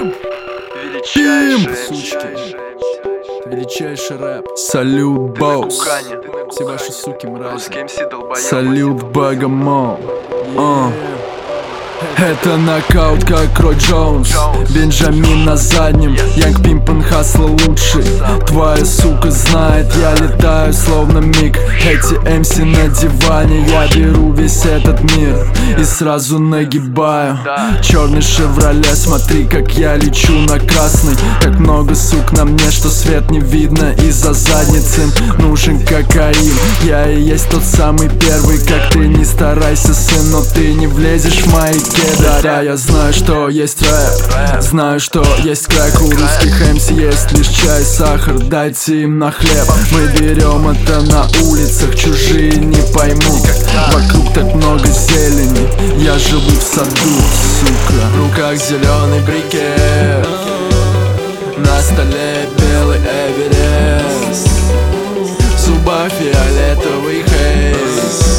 Сучки. Величайший рэп. Салют, босс. Все ваши суки мрази. Салют, Богомол. Это нокаут, как Рой Джонс. Бенджамин на заднем, Янг Пимпен Хасла лучший. Твоя сука знает, я летаю словно миг. Эти МС на диване, я беру весь этот мир и сразу нагибаю. Черный Шевроле, смотри, как я лечу на красный. Как много сук на мне, что свет не видно из-за задницы. Нужен кокаин, я и есть тот самый первый. Как ты не старайся, сын, но ты не влезешь в мои кеды. Да, я знаю, что есть рэп, знаю, что есть крэк. У русских МС есть лишь чай, сахар, дайте им на хлеб. Мы берем это на улицах, чужие не поймут. Вокруг так много зелени, я живу в саду, сука. В руках зеленый брикет, на столе белый Эверест, в зубах фиолетовый хейз.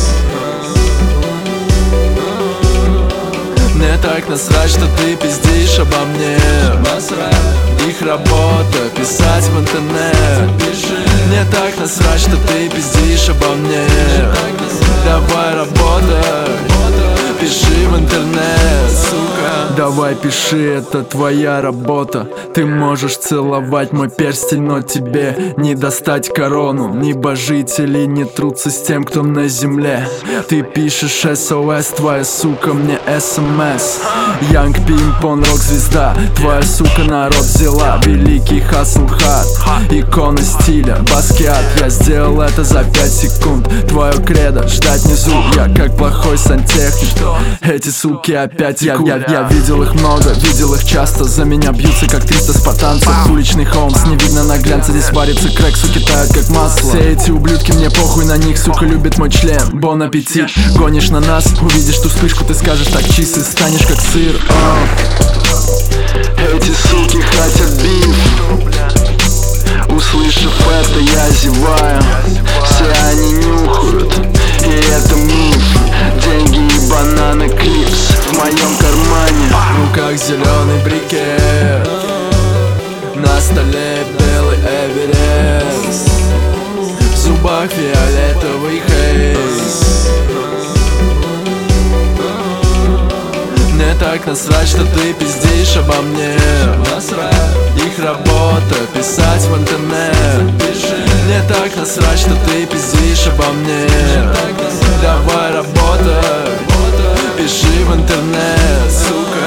Мне так насрать, что ты пиздишь обо мне. Их работа писать в интернет. Мне так насрать, что ты пиздишь обо мне. Давай работай, пиши в интернет, сука. Давай пиши, это твоя работа. Ты можешь целовать мой перстень, но тебе не достать корону. Небожители не трутся с тем, кто на земле. Ты пишешь СОС, твоя сука мне СМС. Янг Пимпон, рок-звезда, твоя сука народ взяла. Великий хасл хат, икона стиля, баскет. Я сделал это за 5 секунд. Твое кредо ждать внизу, я как плохой сантехник. Эти суки опять я видел их много, видел их часто. За меня бьются как 300 спартанцев. Уличный Холмс, не видно на глянце. Здесь варится крэк, суки тают как масло. Все эти ублюдки, мне похуй на них. Сука любит мой член, бон аппетит. Гонишь на нас, увидишь ту вспышку, ты скажешь так чистый, станешь как сыр. Эти суки хотят биф. Услышав это, я зеваю. Все они нюхают, и это миф. Деньги и бананы клипс в моем кармане. В руках зеленый брикет, на столе белый Эверест, в зубах фиолетовый хейз. Мне так насрать, что ты пиздишь обо мне. Их работа писать в интернет. Мне так насрать, что ты пиздишь обо мне. Давай работай, пиши в интернет, сука.